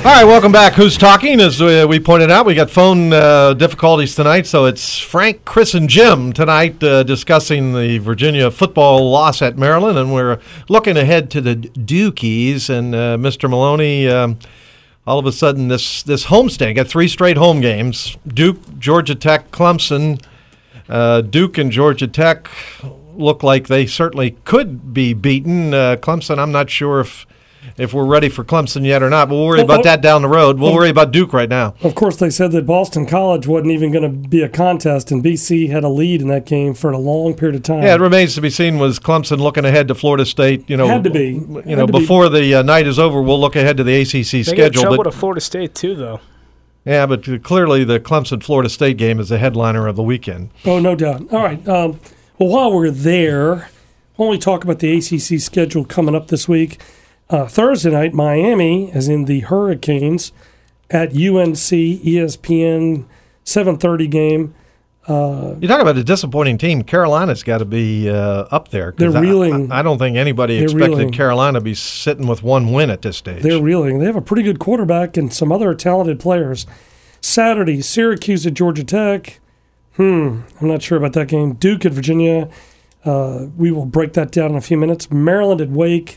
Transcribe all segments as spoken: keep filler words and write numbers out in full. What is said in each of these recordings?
All right, welcome back. Who's Talking? As uh, we pointed out, we got phone uh, difficulties tonight, so it's Frank, Chris, and Jim tonight uh, discussing the Virginia football loss at Maryland, and we're looking ahead to the Dukies. And uh, Mister Maloney, um, all of a sudden, this this homestand, got three straight home games: Duke, Georgia Tech, Clemson. Uh, Duke and Georgia Tech look like they certainly could be beaten. Uh, Clemson, I'm not sure if. If we're ready for Clemson yet or not, but we'll worry about that down the road. We'll worry about Duke right now. Of course, they said that Boston College wasn't even going to be a contest, and B C had a lead in that game for a long period of time. Yeah, it remains to be seen. Was Clemson looking ahead to Florida State? You know, had to be. You had know, before be. the uh, night is over, we'll look ahead to the A C C they schedule. They got trouble but, to Florida State too, though. Yeah, but clearly the Clemson-Florida State game is the headliner of the weekend. Oh, no doubt. All right. Um, well, while we're there, why don't we talk about the A C C schedule coming up this week? Uh, Thursday night, Miami, as in the Hurricanes, at U N C, E S P N, seven thirty game. Uh, you talk about a disappointing team. Carolina's got to be uh, up there. They're I, reeling. I, I don't think anybody expected reeling. Carolina to be sitting with one win at this stage. They're reeling. They have a pretty good quarterback and some other talented players. Saturday, Syracuse at Georgia Tech. Hmm, I'm not sure about that game. Duke at Virginia. Uh, we will break that down in a few minutes. Maryland at Wake.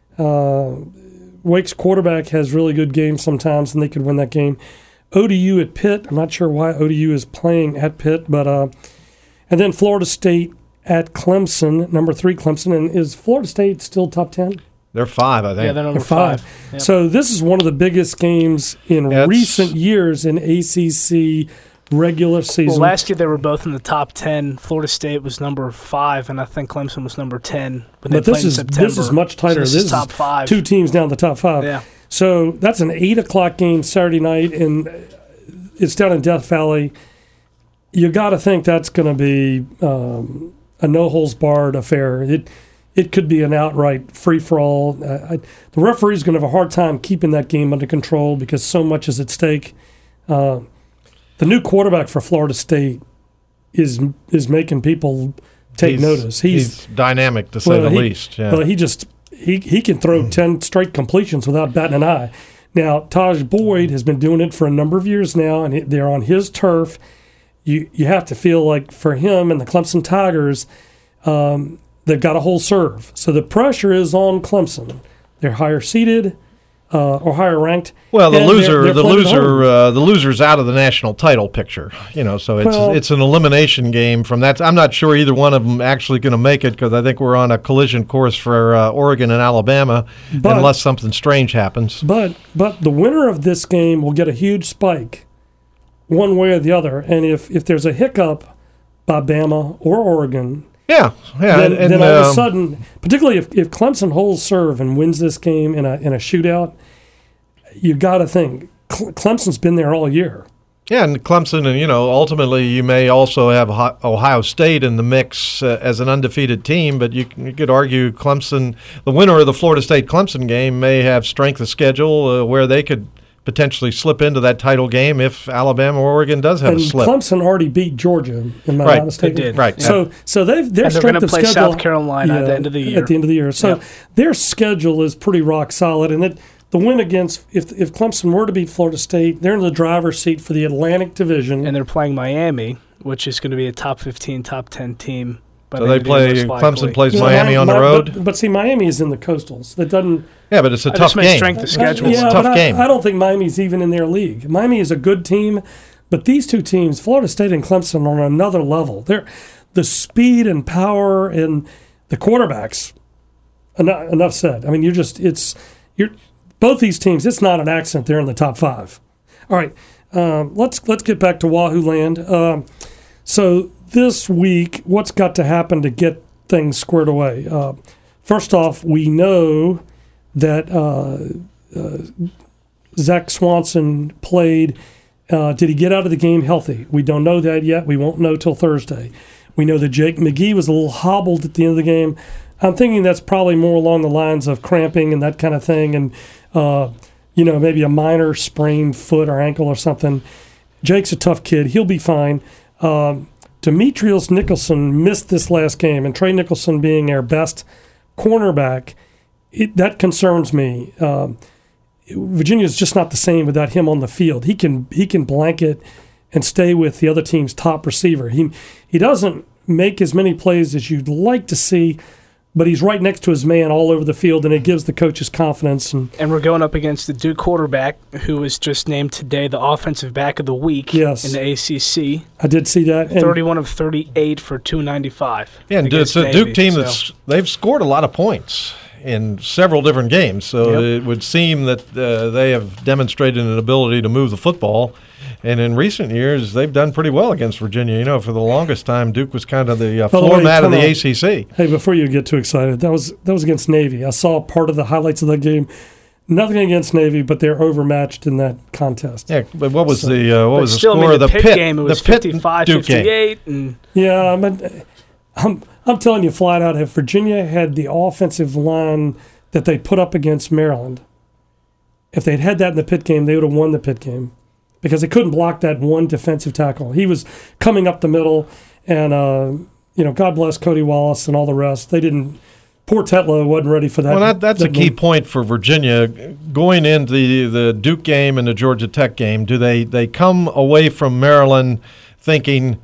Uh, Wake's quarterback has really good games sometimes, and they could win that game. O D U at Pitt. I'm not sure why O D U is playing at Pitt, but uh, and then Florida State at Clemson, number three Clemson. And is Florida State still top ten? They're five, I think. Yeah, they're number they're five. five. Yep. So this is one of the biggest games in yeah, recent years in A C C regular season. Well, last year they were both in the top ten. Florida State was number five, and I think Clemson was number ten. When but they this played is in September. this is much tighter. So this, this is top five. Two teams down the top five. Yeah. So that's an eight o'clock game Saturday night, and it's down in Death Valley. You got to think that's going to be um, a no holds barred affair. It it could be an outright free for all. Uh, the referee's going to have a hard time keeping that game under control because so much is at stake. Uh, The new quarterback for Florida State is is making people take he's, notice. He's, he's dynamic, to say well, the he, least. Yeah. Well, he just he he can throw mm. ten straight completions without batting an eye. Now, Taj Boyd has been doing it for a number of years now, and they're on his turf. You you have to feel like for him and the Clemson Tigers, um, they've got a whole serve. So the pressure is on Clemson. They're higher seeded. Uh, or higher ranked. Well, the loser, they're, they're the loser, uh, the loser's out of the national title picture. You know, so it's well, it's an elimination game from that. I'm not sure either one of them actually going to make it because I think we're on a collision course for uh, Oregon and Alabama, but, unless something strange happens. But but the winner of this game will get a huge spike, one way or the other. And if if there's a hiccup by Bama or Oregon. Yeah, yeah. Then, and, then all um, of a sudden, particularly if, if Clemson holds serve and wins this game in a in a shootout, you got to think Clemson's been there all year. Yeah, and Clemson, and you know, ultimately you may also have Ohio State in the mix uh, as an undefeated team, but you, you could argue Clemson, the winner of the Florida State-Clemson game, may have strength of schedule uh, where they could potentially slip into that title game if Alabama or Oregon does have and a slip. Clemson already beat Georgia, in my right. honest opinion. They did. Right. So, yeah. so they've their and they're strength of play schedule. South Carolina yeah, at the end of the year. At the end of the year, so yep. their schedule is pretty rock solid, and it, the win against if if Clemson were to beat Florida State, they're in the driver's seat for the Atlantic Division, and they're playing Miami, which is going to be a top fifteen, top ten team. So they play. Clemson plays yeah, Miami on my, the road. But, but see, Miami is in the Coastals. That doesn't. Yeah, but it's a I tough game. Strength of schedule. Yeah, it's a tough but game. I, I don't think Miami's even in their league. Miami is a good team, but these two teams, Florida State and Clemson, are on another level. They're the speed and power and the quarterbacks. Enough, enough said. I mean, you're just it's you're both these teams. It's not an accident they're in the top five. All right, um, let's let's get back to Wahoo Land. Um, so this week, what's got to happen to get things squared away? Uh, first off, we know that uh, uh, Zach Swanson played. Uh, did he get out of the game healthy? We don't know that yet. We won't know till Thursday. We know that Jake McGee was a little hobbled at the end of the game. I'm thinking that's probably more along the lines of cramping and that kind of thing, and uh, you know, maybe a minor sprained foot or ankle or something. Jake's a tough kid. He'll be fine. Um, Demetrius Nicholson missed this last game, and Trey Nicholson being our best cornerback, it, that concerns me. Um, Virginia's just not the same without him on the field. He can he can blanket and stay with the other team's top receiver. He he doesn't make as many plays as you'd like to see, but he's right next to his man all over the field, and it gives the coaches confidence. And, and we're going up against the Duke quarterback, who was just named today the offensive back of the week yes. in the A C C. I did see that. And thirty-one of thirty-eight for two ninety-five. Yeah, and it's a Duke team so. that's they've scored a lot of points in several different games, so yep. it would seem that uh, they have demonstrated an ability to move the football. And in recent years, they've done pretty well against Virginia. You know, for the longest time, Duke was kind of the uh, floor way, mat of the on. A C C. Hey, before you get too excited, that was that was against Navy. I saw part of the highlights of that game. Nothing against Navy, but they're overmatched in that contest. Yeah, but what was so, the uh, what was the still, score I mean, of the Pitt, Pitt game? It was the fifty-five fifty-eight. And yeah, but I'm I'm telling you flat out, if Virginia had the offensive line that they put up against Maryland, if they'd had that in the Pitt game, they would have won the Pitt game. Because they couldn't block that one defensive tackle. He was coming up the middle, and, uh, you know, God bless Cody Wallace and all the rest. They didn't – poor Tetlow wasn't ready for that. Well, that, that's that a key game. point for Virginia. Going into the, the Duke game and the Georgia Tech game, do they, they come away from Maryland thinking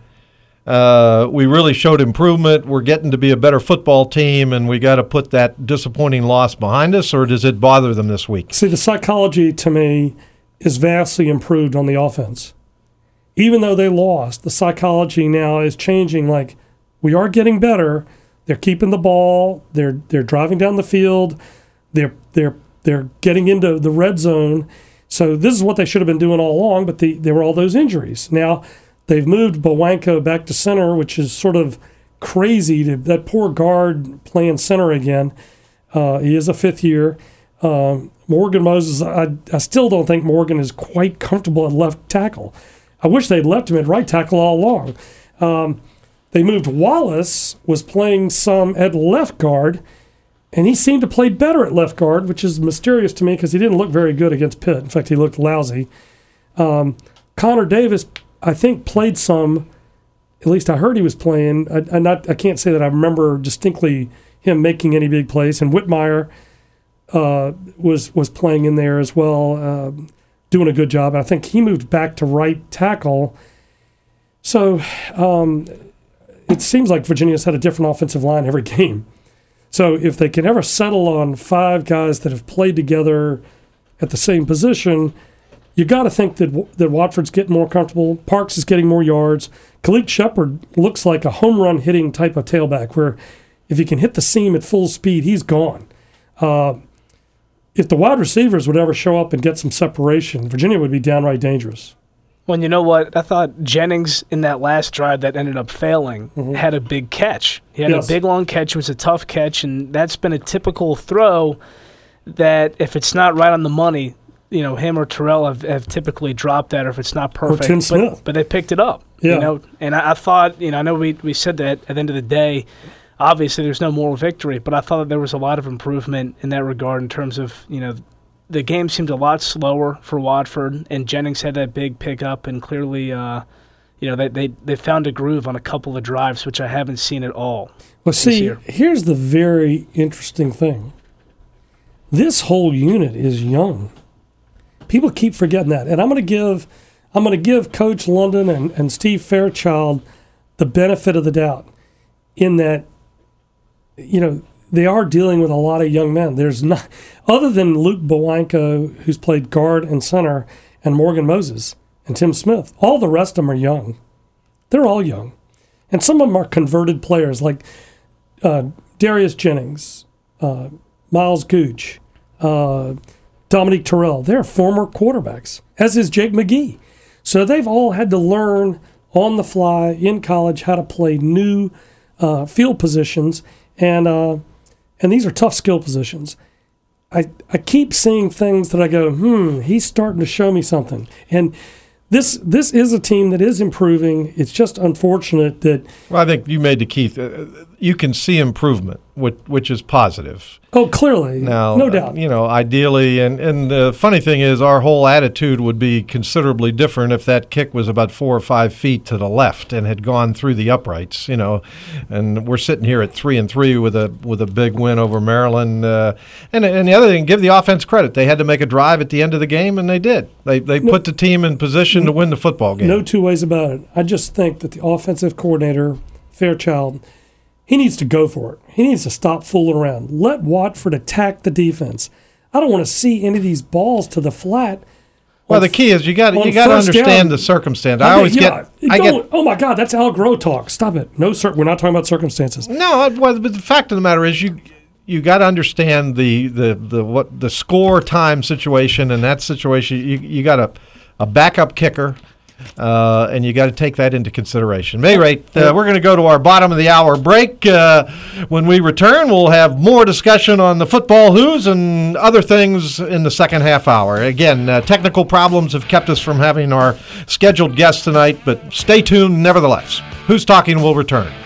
uh, we really showed improvement, we're getting to be a better football team, and we got to put that disappointing loss behind us, or does it bother them this week? See, the psychology to me – is vastly improved on the offense. Even though they lost, the psychology now is changing. Like, we are getting better. They're keeping the ball. They're they're driving down the field. They're they're they're getting into the red zone. So this is what they should have been doing all along. But the, there were all those injuries. Now they've moved Bowanko back to center, which is sort of crazy. To that poor guard playing center again. Uh, he is a fifth year. Um, Morgan Moses, I, I still don't think Morgan is quite comfortable at left tackle. I wish they'd left him at right tackle all along. Um, they moved Wallace, was playing some at left guard, and he seemed to play better at left guard, which is mysterious to me because he didn't look very good against Pitt. In fact, he looked lousy. Um, Connor Davis, I think, played some. At least I heard he was playing. I, I, not, I can't say that I remember distinctly him making any big plays. And Whitmire Uh, was was playing in there as well, uh, doing a good job. I think he moved back to right tackle. So um, it seems like Virginia's had a different offensive line every game. So if they can ever settle on five guys that have played together at the same position, you got to think that that Watford's getting more comfortable. Parks is getting more yards. Khalid Shepard looks like a home run hitting type of tailback where if he can hit the seam at full speed, he's gone. Uh, If the wide receivers would ever show up and get some separation, Virginia would be downright dangerous. Well, you know what? I thought Jennings in that last drive that ended up failing mm-hmm. had a big catch. He had yes. a big, long catch. It was a tough catch, and that's been a typical throw that if it's not right on the money, you know, him or Terrell have, have typically dropped that, or if it's not perfect. Or Tim Smith. But, but they picked it up. Yeah. You know, and I, I thought, you know, I know we, we said that at the end of the day, obviously, there's no moral victory, but I thought that there was a lot of improvement in that regard in terms of, you know, the game seemed a lot slower for Watford, and Jennings had that big pickup, and clearly, uh, you know, they, they they found a groove on a couple of drives, which I haven't seen at all. Well, see, year. Here's the very interesting thing. This whole unit is young. People keep forgetting that, and I'm going to give I'm going to give Coach London and, and Steve Fairchild the benefit of the doubt in that, you know, they are dealing with a lot of young men. There's not, other than Luke Bowanko, who's played guard and center, and Morgan Moses and Tim Smith, all the rest of them are young. They're all young. And some of them are converted players like uh, Darius Jennings, uh, Miles Gooch, uh, Dominique Terrell. They're former quarterbacks, as is Jake McGee. So they've all had to learn on the fly in college how to play new uh, field positions, and uh, and these are tough skill positions. I I keep seeing things that I go, hmm, he's starting to show me something. And this this is a team that is improving. It's just unfortunate that. Well, I think you made the key. Th- you can see improvement, which, which is positive. Oh, clearly, Now, no doubt. uh, you know, ideally, and, and the funny thing is, our whole attitude would be considerably different if that kick was about four or five feet to the left and had gone through the uprights. You know, and we're sitting here at three and three with a with a big win over Maryland. Uh, and and the other thing, give the offense credit. They had to make a drive at the end of the game, and they did. They they No, put the team in position to win the football game. No two ways about it. I just think that the offensive coordinator, Fairchild, he needs to go for it. He needs to stop fooling around. Let Watford attack the defense. I don't want to see any of these balls to the flat. Well, the key is you got on you got to first understand down. the circumstance. I I always mean, yeah, get I don't- get oh my God, that's Al Groh talk. Stop it. No, sir, we're not talking about circumstances. no. Well, but the fact of the matter is you. You got to understand the, the, the what the score time situation. In that situation, you you got a, a backup kicker, uh, and you got to take that into consideration. At any rate, uh, we're going to go to our bottom of the hour break. Uh, when we return, we'll have more discussion on the football who's and other things in the second half hour. Again, uh, technical problems have kept us from having our scheduled guests tonight, but stay tuned nevertheless. Who's Talking will return.